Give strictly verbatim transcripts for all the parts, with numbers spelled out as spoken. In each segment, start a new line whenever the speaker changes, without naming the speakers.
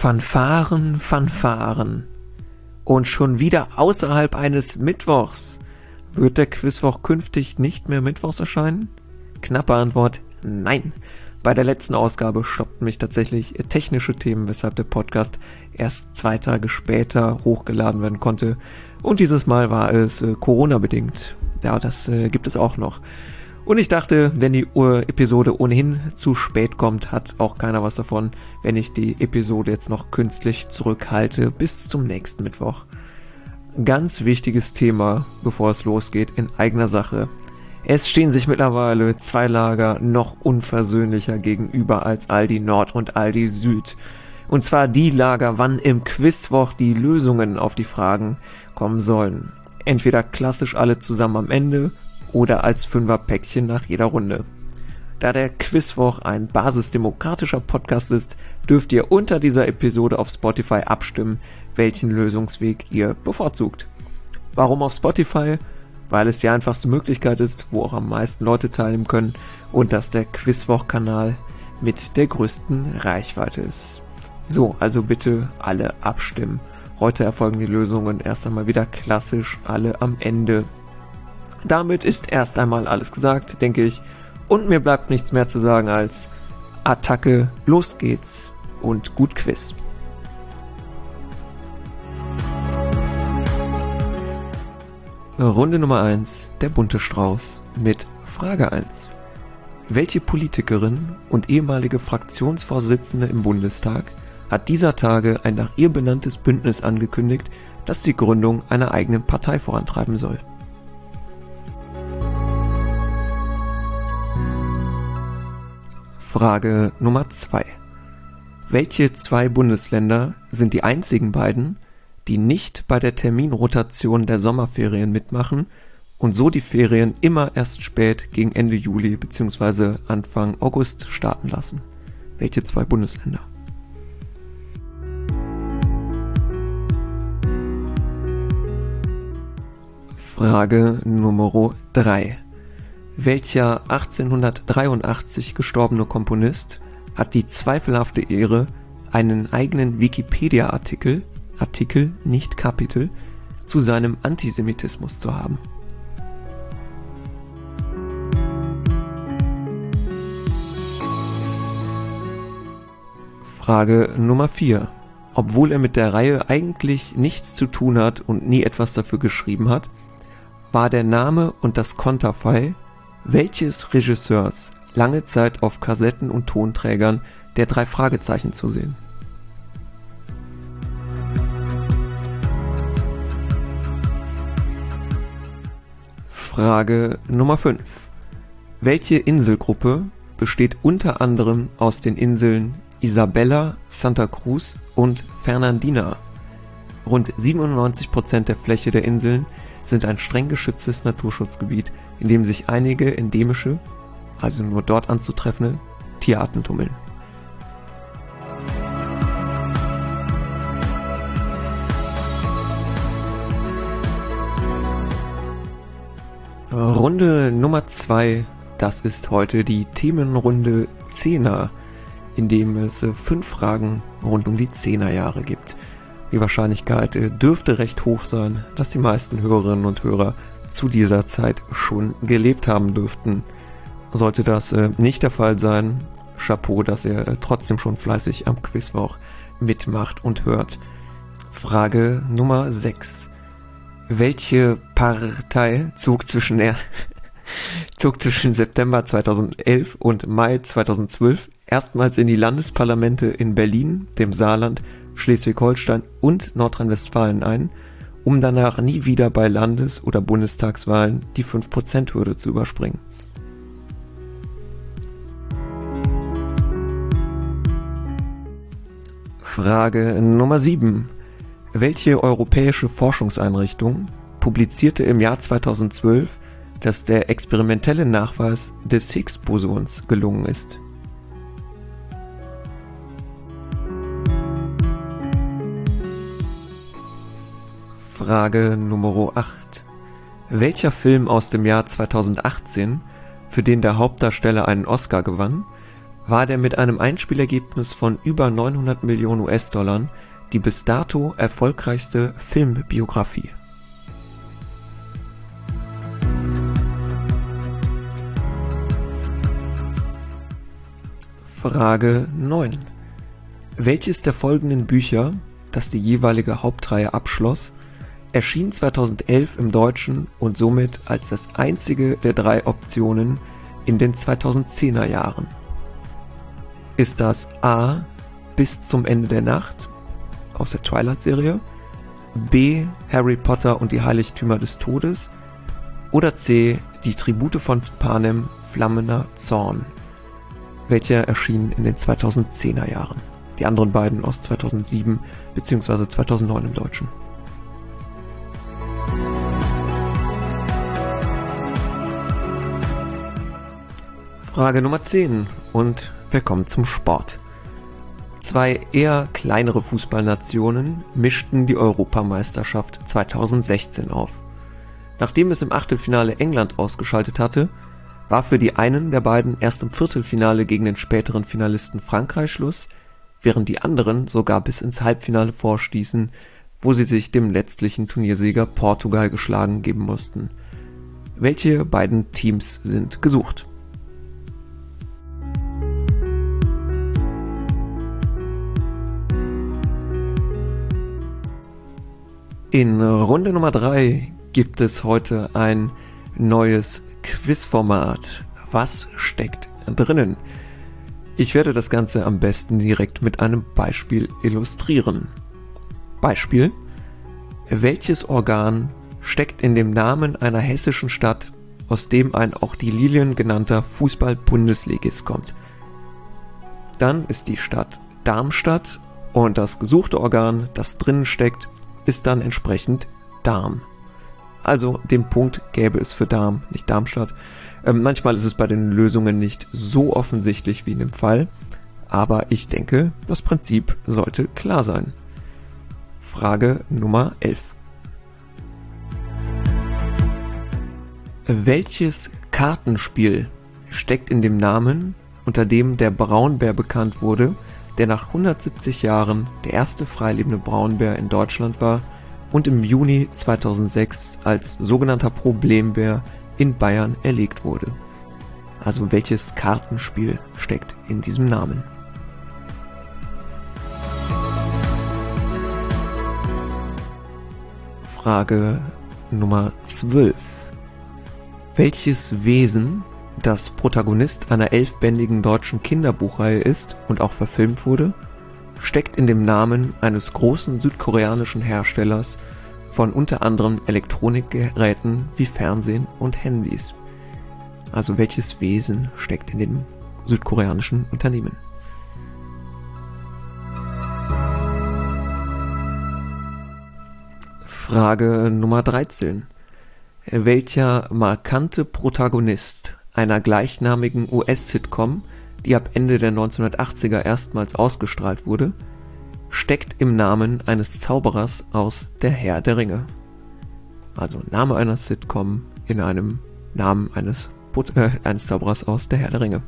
Fanfaren, Fanfaren. Und schon wieder außerhalb eines Mittwochs. Wird der Quizwoch künftig nicht mehr mittwochs erscheinen? Knappe Antwort, nein. Bei der letzten Ausgabe stoppten mich tatsächlich technische Themen, weshalb der Podcast erst zwei Tage später hochgeladen werden konnte. Und dieses Mal war es äh, Corona-bedingt. Ja, das äh, gibt es auch noch. Und ich dachte, wenn die uh, Episode ohnehin zu spät kommt, hat auch keiner was davon, wenn ich die Episode jetzt noch künstlich zurückhalte bis zum nächsten Mittwoch. Ganz wichtiges Thema, bevor es losgeht, in eigener Sache. Es stehen sich mittlerweile zwei Lager noch unversöhnlicher gegenüber als Aldi Nord und Aldi Süd. Und zwar die Lager, wann im Quizwoch die Lösungen auf die Fragen kommen sollen. Entweder klassisch alle zusammen am Ende oder als Fünferpäckchen nach jeder Runde. Da der Quizwoch ein basisdemokratischer Podcast ist, dürft ihr unter dieser Episode auf Spotify abstimmen, welchen Lösungsweg ihr bevorzugt. Warum auf Spotify? Weil es die einfachste Möglichkeit ist, wo auch am meisten Leute teilnehmen können und dass der Quizwoch-Kanal mit der größten Reichweite ist. So, also bitte alle abstimmen. Heute erfolgen die Lösungen erst einmal wieder klassisch alle am Ende. Damit ist erst einmal alles gesagt, denke ich, und mir bleibt nichts mehr zu sagen als Attacke, los geht's und gut Quiz. Runde Nummer eins, der bunte Strauß mit Frage eins. Welche Politikerin und ehemalige Fraktionsvorsitzende im Bundestag hat dieser Tage ein nach ihr benanntes Bündnis angekündigt, das die Gründung einer eigenen Partei vorantreiben soll? Frage Nummer zwei. Welche zwei Bundesländer sind die einzigen beiden, die nicht bei der Terminrotation der Sommerferien mitmachen und so die Ferien immer erst spät gegen Ende Juli bzw. Anfang August starten lassen? Welche zwei Bundesländer? Frage Nummer drei. Welcher achtzehnhundertdreiundachtzig gestorbene Komponist hat die zweifelhafte Ehre, einen eigenen Wikipedia-Artikel, Artikel, nicht Kapitel, zu seinem Antisemitismus zu haben? Frage Nummer vier. Obwohl er mit der Reihe eigentlich nichts zu tun hat und nie etwas dafür geschrieben hat, war der Name und das Konterfei welches Regisseurs lange Zeit auf Kassetten und Tonträgern der drei Fragezeichen zu sehen? Frage Nummer fünf. Welche Inselgruppe besteht unter anderem aus den Inseln Isabella, Santa Cruz und Fernandina? Rund siebenundneunzig Prozent der Fläche der Inseln sind ein streng geschütztes Naturschutzgebiet, in dem sich einige endemische, also nur dort anzutreffende, Tierarten tummeln. Runde Nummer zwei, das ist heute die Themenrunde Zehner, in dem es fünf Fragen rund um die Zehnerjahre gibt. Die Wahrscheinlichkeit dürfte recht hoch sein, dass die meisten Hörerinnen und Hörer zu dieser Zeit schon gelebt haben dürften. Sollte das nicht der Fall sein, Chapeau, dass ihr trotzdem schon fleißig am Quizwoch mitmacht und hört. Frage Nummer sechs. Welche Partei zog zwischen, der, zog zwischen September zweitausendelf und Mai zweitausendzwölf erstmals in die Landesparlamente in Berlin, dem Saarland, Schleswig-Holstein und Nordrhein-Westfalen ein, um danach nie wieder bei Landes- oder Bundestagswahlen die fünf Prozent Hürde zu überspringen? Frage Nummer sieben. Welche europäische Forschungseinrichtung publizierte im Jahr zweitausendzwölf, dass der experimentelle Nachweis des Higgs-Bosons gelungen ist? Frage Nummer acht. Welcher Film aus dem Jahr zweitausendachtzehn, für den der Hauptdarsteller einen Oscar gewann, war der mit einem Einspielergebnis von über neunhundert Millionen U S-Dollar die bis dato erfolgreichste Filmbiografie. Frage neun. Welches der folgenden Bücher, das die jeweilige Hauptreihe abschloss, erschien zweitausendelf im Deutschen und somit als das einzige der drei Optionen in den zweitausendzehner Jahren? Ist das A. Bis zum Ende der Nacht aus der Twilight-Serie, B. Harry Potter und die Heiligtümer des Todes oder C. Die Tribute von Panem, Flammender Zorn, welcher erschien in den zweitausendzehner Jahren? Die anderen beiden aus zweitausendsieben bzw. zweitausendneun im Deutschen. Frage Nummer zehn und wir kommen zum Sport. Zwei eher kleinere Fußballnationen mischten die Europameisterschaft zweitausendsechzehn auf. Nachdem es im Achtelfinale England ausgeschaltet hatte, war für die einen der beiden erst im Viertelfinale gegen den späteren Finalisten Frankreich Schluss, während die anderen sogar bis ins Halbfinale vorstießen, wo sie sich dem letztlichen Turniersieger Portugal geschlagen geben mussten. Welche beiden Teams sind gesucht? In Runde Nummer drei gibt es heute ein neues Quizformat. Was steckt drinnen? Ich werde das Ganze am besten direkt mit einem Beispiel illustrieren. Beispiel: Welches Organ steckt in dem Namen einer hessischen Stadt, aus dem ein auch die Lilien genannter Fußball-Bundesligist kommt? Dann ist die Stadt Darmstadt und das gesuchte Organ, das drinnen steckt, ist dann entsprechend Darm. Also den Punkt gäbe es für Darm, nicht Darmstadt. Ähm, manchmal ist es bei den Lösungen nicht so offensichtlich wie in dem Fall, aber ich denke, das Prinzip sollte klar sein. Frage Nummer elf. Welches Kartenspiel steckt in dem Namen, unter dem der Braunbär bekannt wurde, der nach hundertsiebzig Jahren der erste freilebende Braunbär in Deutschland war und im Juni zweitausendsechs als sogenannter Problembär in Bayern erlegt wurde? Also welches Kartenspiel steckt in diesem Namen? Frage Nummer zwölf. Welches Wesen, das Protagonist einer elfbändigen deutschen Kinderbuchreihe ist und auch verfilmt wurde, steckt in dem Namen eines großen südkoreanischen Herstellers von unter anderem Elektronikgeräten wie Fernsehen und Handys? Also welches Wesen steckt in dem südkoreanischen Unternehmen? Frage Nummer dreizehn. Welcher markante Protagonist einer gleichnamigen U S-Sitcom, die ab Ende der neunzehnhundertachtziger erstmals ausgestrahlt wurde, steckt im Namen eines Zauberers aus Der Herr der Ringe? Also Name einer Sitcom in einem Namen eines, äh, eines Zauberers aus Der Herr der Ringe.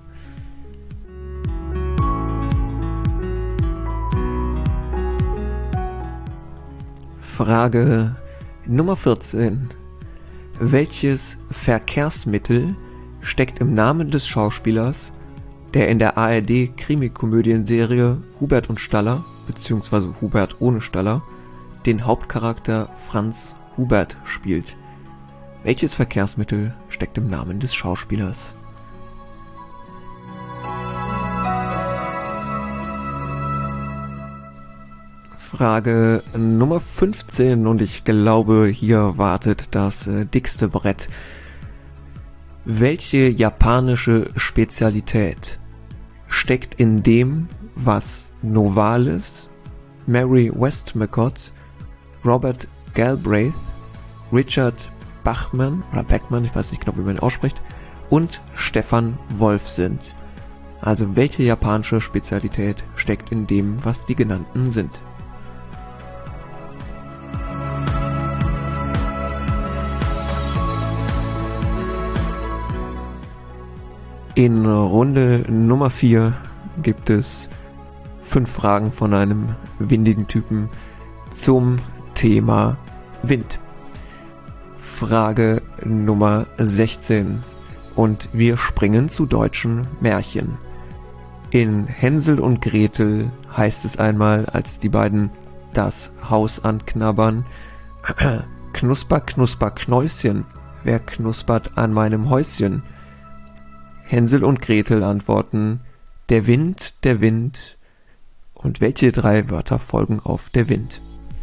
Frage Nummer vierzehn. Welches Verkehrsmittel steckt im Namen des Schauspielers, der in der A R D-Krimikomödienserie Hubert und Staller bzw. Hubert ohne Staller den Hauptcharakter Franz Hubert spielt? Welches Verkehrsmittel steckt im Namen des Schauspielers? Frage Nummer fünfzehn und ich glaube, hier wartet das äh, dickste Brett. Welche japanische Spezialität steckt in dem, was Novalis, Mary Westmacott, Robert Galbraith, Richard Bachman oder Beckman, ich weiß nicht genau, wie man ihn ausspricht, und Stefan Wolf sind? Also welche japanische Spezialität steckt in dem, was die genannten sind? In Runde Nummer vier gibt es fünf Fragen von einem windigen Typen zum Thema Wind. Frage Nummer sechzehn. Und wir springen zu deutschen Märchen. In Hänsel und Gretel heißt es einmal, als die beiden das Haus anknabbern: Knusper, knusper, Knäuschen, wer knuspert an meinem Häuschen? Hänsel und Gretel antworten: der Wind, der Wind. Und welche drei Wörter folgen auf der Wind?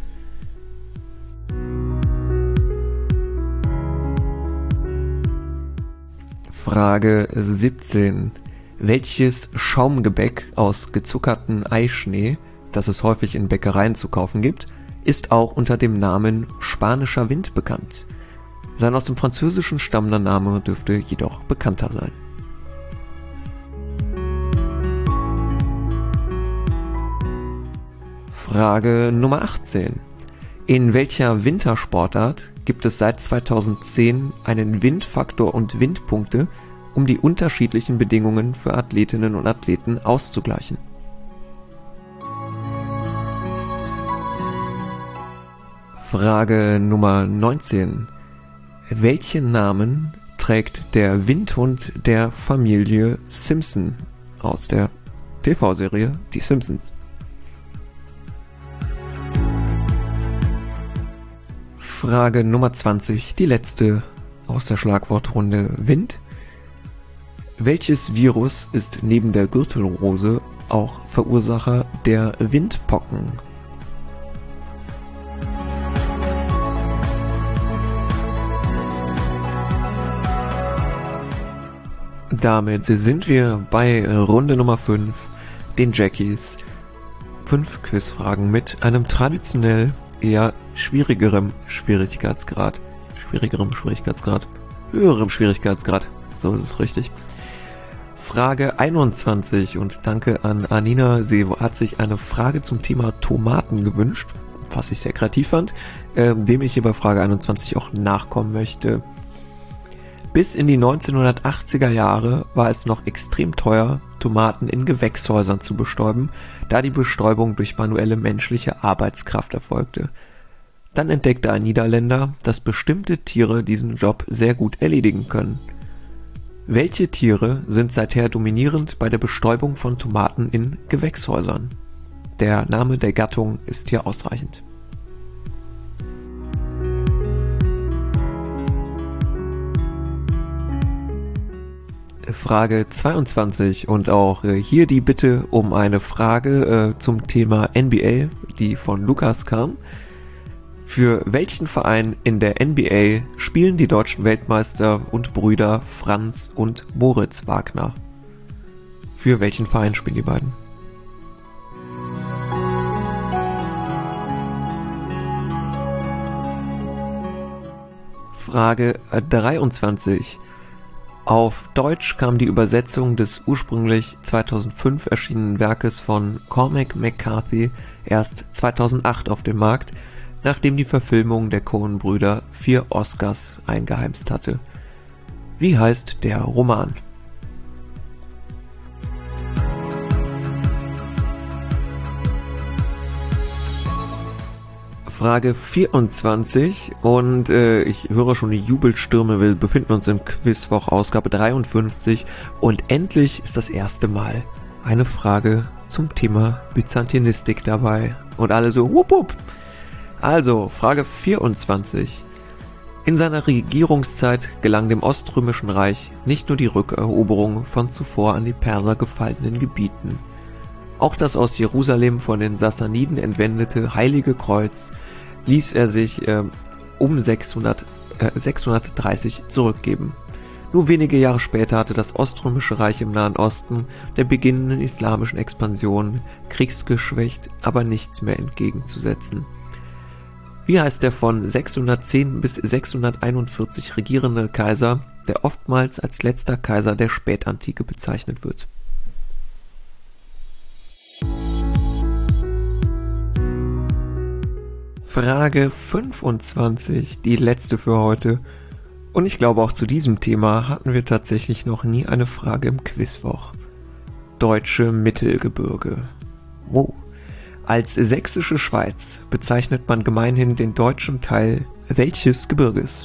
Frage siebzehn. Welches Schaumgebäck aus gezuckerten Eischnee, das es häufig in Bäckereien zu kaufen gibt, ist auch unter dem Namen spanischer Wind bekannt? Sein aus dem Französischen stammender Name dürfte jedoch bekannter sein. Frage Nummer achtzehn. In welcher Wintersportart gibt es seit zweitausendzehn einen Windfaktor und Windpunkte, um die unterschiedlichen Bedingungen für Athletinnen und Athleten auszugleichen? Frage Nummer neunzehn. Welchen Namen trägt der Windhund der Familie Simpson aus der T V-Serie Die Simpsons? Frage Nummer zwanzig, die letzte aus der Schlagwortrunde Wind. Welches Virus ist neben der Gürtelrose auch Verursacher der Windpocken? Damit sind wir bei Runde Nummer fünf, den Jackies. Fünf Quizfragen mit einem traditionell eher schwierigerem Schwierigkeitsgrad. Schwierigerem Schwierigkeitsgrad. Höherem Schwierigkeitsgrad. So ist es richtig. Frage einundzwanzig, und danke an Anina. Sie hat sich eine Frage zum Thema Tomaten gewünscht, was ich sehr kreativ fand, äh, dem ich hier bei Frage einundzwanzig auch nachkommen möchte. Bis in die neunzehnhundertachtziger Jahre war es noch extrem teuer, Tomaten in Gewächshäusern zu bestäuben, da die Bestäubung durch manuelle menschliche Arbeitskraft erfolgte. Dann entdeckte ein Niederländer, dass bestimmte Tiere diesen Job sehr gut erledigen können. Welche Tiere sind seither dominierend bei der Bestäubung von Tomaten in Gewächshäusern? Der Name der Gattung ist hier ausreichend. Frage zweiundzwanzig, und auch äh, hier die Bitte um eine Frage äh, zum Thema N B A, die von Lukas kam. Für welchen Verein in der N B A spielen die deutschen Weltmeister und Brüder Franz und Moritz Wagner? Für welchen Verein spielen die beiden? Frage dreiundzwanzig. Auf Deutsch kam die Übersetzung des ursprünglich zweitausendfünf erschienenen Werkes von Cormac McCarthy erst zweitausendacht auf den Markt, nachdem die Verfilmung der Coen-Brüder vier Oscars eingeheimst hatte. Wie heißt der Roman? Frage vierundzwanzig, und äh, ich höre schon die Jubelstürme, wir befinden uns im Quizwoch Ausgabe dreiundfünfzig und endlich ist das erste Mal eine Frage zum Thema Byzantinistik dabei und alle so wupp wupp. Also, Frage vierundzwanzig. In seiner Regierungszeit gelang dem Oströmischen Reich nicht nur die Rückeroberung von zuvor an die Perser gefallenen Gebieten. Auch das aus Jerusalem von den Sassaniden entwendete Heilige Kreuz ließ er sich äh, um sechshundert, äh, sechshundertdreißig zurückgeben. Nur wenige Jahre später hatte das Oströmische Reich im Nahen Osten der beginnenden islamischen Expansion kriegsgeschwächt, aber nichts mehr entgegenzusetzen. Wie heißt der von sechshundertzehn bis sechshunderteinundvierzig regierende Kaiser, der oftmals als letzter Kaiser der Spätantike bezeichnet wird? Frage fünfundzwanzig, die letzte für heute. Und ich glaube, auch zu diesem Thema hatten wir tatsächlich noch nie eine Frage im Quizwoch. Deutsche Mittelgebirge. Wow. Als sächsische Schweiz bezeichnet man gemeinhin den deutschen Teil welches Gebirges?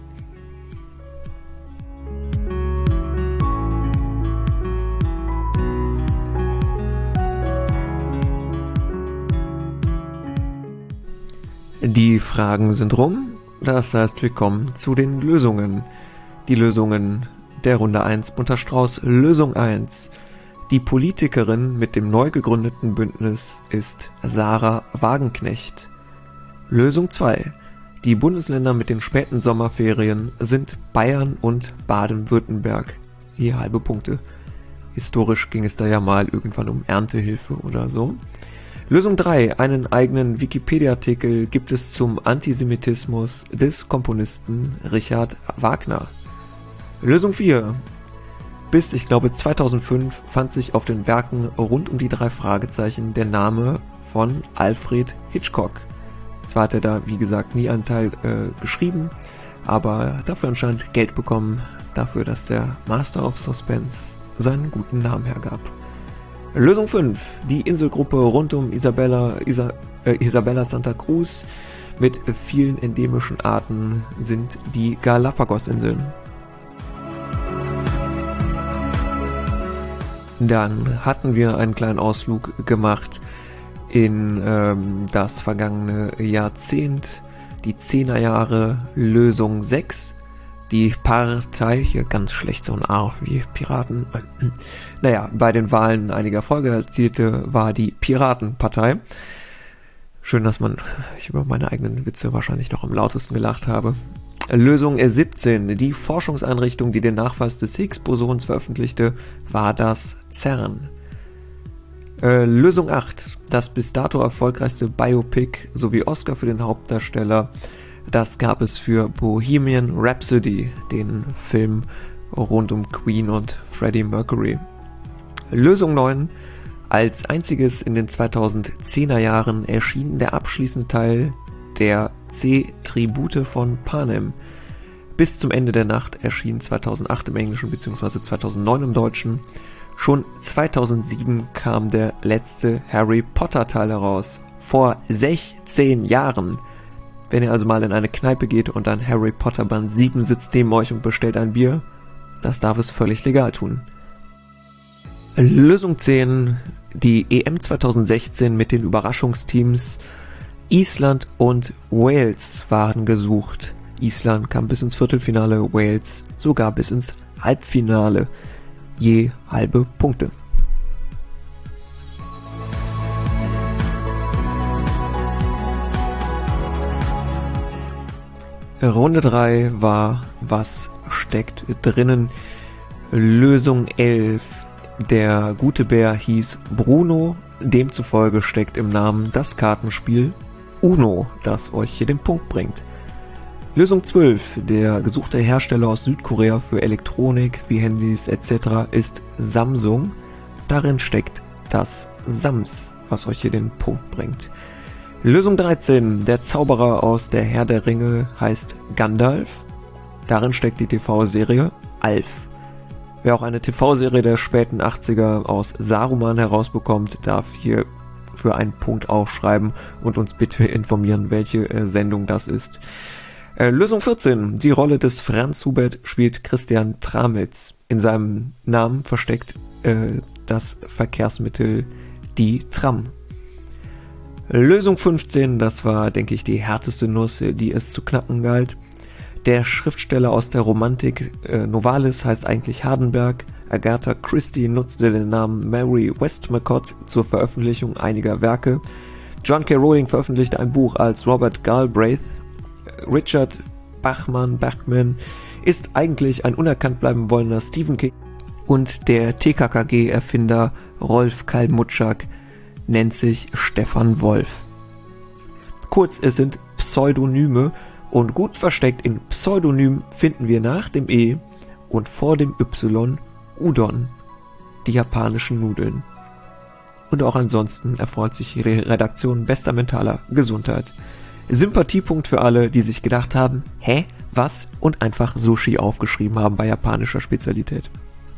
Die Fragen sind rum. Das heißt, wir kommen zu den Lösungen. Die Lösungen der Runde eins, bunter Strauß. Lösung eins. Die Politikerin mit dem neu gegründeten Bündnis ist Sarah Wagenknecht. Lösung zwei. Die Bundesländer mit den späten Sommerferien sind Bayern und Baden-Württemberg. Hier halbe Punkte. Historisch ging es da ja mal irgendwann um Erntehilfe oder so. Lösung drei. Einen eigenen Wikipedia-Artikel gibt es zum Antisemitismus des Komponisten Richard Wagner. Lösung vier. Bis, ich glaube, zweitausendfünf fand sich auf den Werken rund um die drei Fragezeichen der Name von Alfred Hitchcock. Zwar hat er da, wie gesagt, nie einen Teil äh, geschrieben, aber dafür anscheinend Geld bekommen, dafür, dass der Master of Suspense seinen guten Namen hergab. Lösung fünf. Die Inselgruppe rund um Isabella, Isa, äh, Isabella Santa Cruz mit vielen endemischen Arten sind die Galapagos-Inseln. Dann hatten wir einen kleinen Ausflug gemacht in ähm, das vergangene Jahrzehnt, die Zehnerjahre. Lösung sechs. Die Partei, hier ganz schlecht so ein A wie Piraten. Naja, bei den Wahlen einiger Erfolge erzielte, war die Piratenpartei. Schön, dass man, ich über meine eigenen Witze wahrscheinlich noch am lautesten gelacht habe. Lösung siebzehn. Die Forschungseinrichtung, die den Nachweis des Higgs-Bosons veröffentlichte, war das CERN. Äh, Lösung acht. Das bis dato erfolgreichste Biopic sowie Oscar für den Hauptdarsteller, das gab es für Bohemian Rhapsody, den Film rund um Queen und Freddie Mercury. Lösung neun. Als einziges in den zweitausendzehner Jahren erschien der abschließende Teil der C-Tribute von Panem. Bis zum Ende der Nacht erschien zweitausendacht im Englischen bzw. zweitausendneun im Deutschen. Schon zweitausendsieben kam der letzte Harry Potter Teil heraus. Vor sechzehn Jahren. Wenn ihr also mal in eine Kneipe geht und ein Harry Potter Band sieben sitzt neben euch und bestellt ein Bier, das darf es völlig legal tun. Lösung zehn. Die E M zweitausendsechzehn mit den Überraschungsteams Island und Wales waren gesucht. Island kam bis ins Viertelfinale, Wales sogar bis ins Halbfinale. Je halbe Punkte. Runde drei war Was steckt drinnen? Lösung elf. Der gute Bär hieß Bruno, demzufolge steckt im Namen das Kartenspiel Uno, das euch hier den Punkt bringt. Lösung zwölf. Der gesuchte Hersteller aus Südkorea für Elektronik wie Handys et cetera ist Samsung. Darin steckt das Sams, was euch hier den Punkt bringt. Lösung dreizehn. Der Zauberer aus der Herr der Ringe heißt Gandalf. Darin steckt die T V-Serie Alf. Wer auch eine T V-Serie der späten achtziger aus Saruman herausbekommt, darf hier für einen Punkt aufschreiben und uns bitte informieren, welche äh, Sendung das ist. Äh, Lösung vierzehn. Die Rolle des Franz Hubert spielt Christian Tramitz. In seinem Namen versteckt äh, das Verkehrsmittel die Tram. Lösung fünfzehn. Das war, denke ich, die härteste Nuss, die es zu knacken galt. Der Schriftsteller aus der Romantik äh, Novalis heißt eigentlich Hardenberg. Agatha Christie nutzte den Namen Mary Westmacott zur Veröffentlichung einiger Werke. John K. Rowling veröffentlichte ein Buch als Robert Galbraith. Richard Bachman Bachman ist eigentlich ein unerkannt bleiben wollender Stephen King. Und der T K K G-Erfinder Rolf Kalmutschak nennt sich Stefan Wolf. Kurz, es sind Pseudonyme. Und gut versteckt in Pseudonym finden wir nach dem E und vor dem Y Udon, die japanischen Nudeln. Und auch ansonsten erfreut sich ihre Redaktion bester mentaler Gesundheit. Sympathiepunkt für alle, die sich gedacht haben, hä, was und einfach Sushi aufgeschrieben haben bei japanischer Spezialität.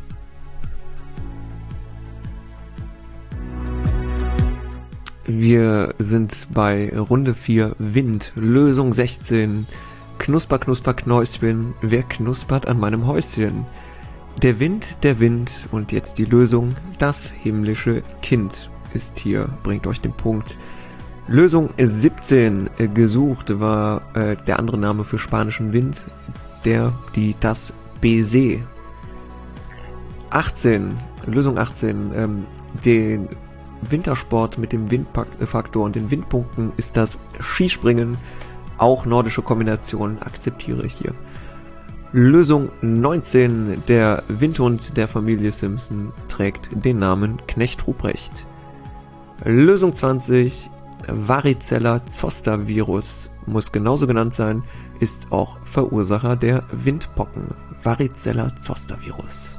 Wir sind bei Runde vier, Wind, Lösung sechzehn. Knusper, knusper, Knäuschen, wer knuspert an meinem Häuschen? Der Wind, der Wind und jetzt die Lösung, das himmlische Kind ist hier, bringt euch den Punkt. Lösung siebzehn, gesucht war äh, der andere Name für spanischen Wind, der, die, das Baiser. achtzehn, Lösung achtzehn, ähm, den Wintersport mit dem Windfaktor und den Windpunkten ist das Skispringen. Auch nordische Kombinationen akzeptiere ich hier. Lösung neunzehn. Der Windhund der Familie Simpson trägt den Namen Knecht Ruprecht. Lösung zwanzig. Varicella-Zoster-Virus muss genauso genannt sein, ist auch Verursacher der Windpocken. Varicella-Zoster-Virus.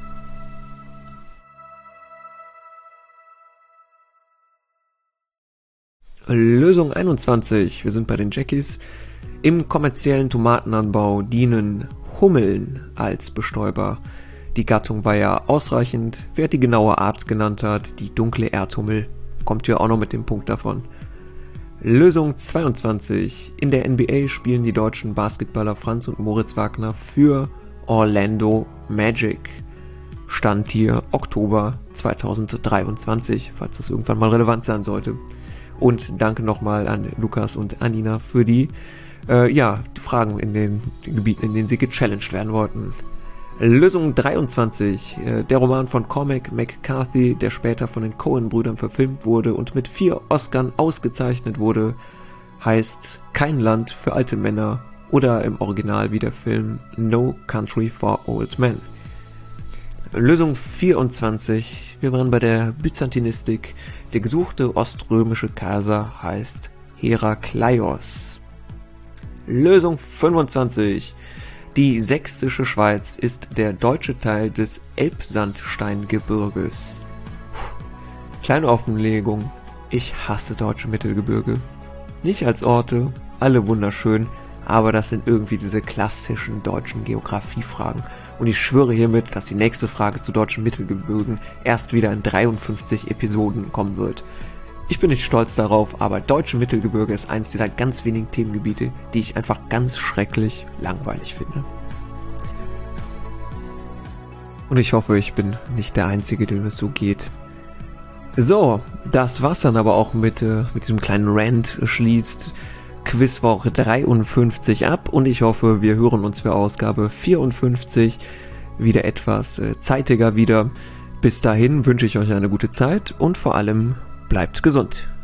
Lösung einundzwanzig. Wir sind bei den Jackies. Im kommerziellen Tomatenanbau dienen Hummeln als Bestäuber. Die Gattung war ja ausreichend. Wer die genaue Art genannt hat, die dunkle Erdhummel, kommt hier auch noch mit dem Punkt davon. Lösung zweiundzwanzig. In der N B A spielen die deutschen Basketballer Franz und Moritz Wagner für Orlando Magic. Stand hier Oktober zweitausenddreiundzwanzig, falls das irgendwann mal relevant sein sollte. Und danke nochmal an Lukas und Anina für die, äh, ja, die Fragen in den, den Gebieten, in denen sie gechallenged werden wollten. Lösung dreiundzwanzig. Äh, der Roman von Cormac McCarthy, der später von den Coen-Brüdern verfilmt wurde und mit vier Oscars ausgezeichnet wurde, heißt Kein Land für alte Männer oder im Original wie der Film No Country for Old Men. Lösung vierundzwanzig. Wir waren bei der Byzantinistik. Der gesuchte oströmische Kaiser heißt Herakleios. Lösung fünfundzwanzig. Die sächsische Schweiz ist der deutsche Teil des Elbsandsteingebirges. Kleine Offenlegung. Ich hasse deutsche Mittelgebirge. Nicht als Orte, alle wunderschön, aber das sind irgendwie diese klassischen deutschen Geografiefragen. Und ich schwöre hiermit, dass die nächste Frage zu deutschen Mittelgebirgen erst wieder in dreiundfünfzig Episoden kommen wird. Ich bin nicht stolz darauf, aber deutsche Mittelgebirge ist eins dieser ganz wenigen Themengebiete, die ich einfach ganz schrecklich langweilig finde. Und ich hoffe, ich bin nicht der Einzige, dem es so geht. So, das war's dann aber auch mit, äh, mit diesem kleinen Rant schließt Quizwoche dreiundfünfzig ab und ich hoffe, wir hören uns für Ausgabe vierundfünfzig wieder etwas äh, zeitiger wieder. Bis dahin wünsche ich euch eine gute Zeit und vor allem bleibt gesund.